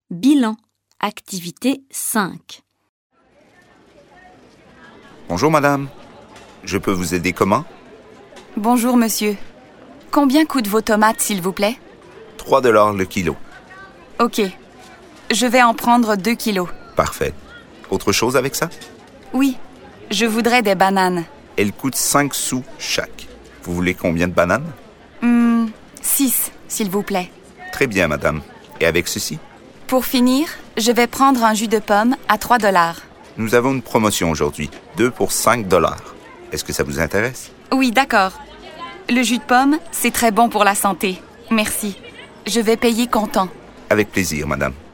Bilan. Activité 5. Bonjour madame. Je peux vous aider comment? Bonjour monsieur. Combien coûtent vos tomates, s'il vous plaît? 3$ le kilo. Ok. Je vais en prendre 2 kilos. Parfait. Autre chose avec ça? Oui, je voudrais des bananes. Elles coûtent 5 sous chaque. Vous voulez combien de bananes? 6, s'il vous plaît. Très bien madame. Et avec ceci? Pour finir, je vais prendre un jus de pomme à 3$. Nous avons une promotion aujourd'hui. 2 pour 5$. Est-ce que ça vous intéresse? Oui, d'accord. Le jus de pomme, c'est très bon pour la santé. Merci. Je vais payer comptant. Avec plaisir madame.